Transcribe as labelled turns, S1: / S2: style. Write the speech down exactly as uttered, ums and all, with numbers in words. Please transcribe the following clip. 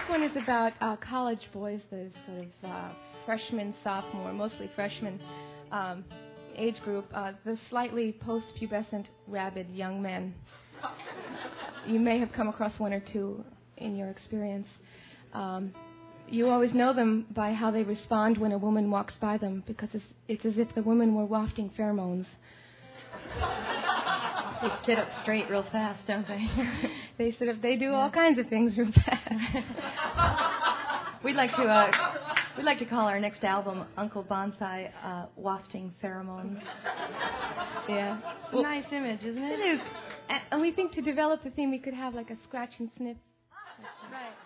S1: One is about uh, college boys, the sort of uh, freshman, sophomore, mostly freshman um, age group, uh, the slightly post-pubescent, rabid young men. You may have come across one or two in your experience. Um, you always know them by how they respond when a woman walks by them, because it's, it's as if the women were wafting pheromones.
S2: They sit up straight real fast, don't they?
S1: They sit up. They do yeah. all kinds of things real fast.
S2: We'd like to. Uh, we'd like to call our next album "Uncle Bonsai uh, Wafting Pheromones."
S1: Yeah,
S2: it's a well, nice image, isn't it?
S1: It is. And we think to develop the theme, we could have like a scratch and sniff.
S2: Right.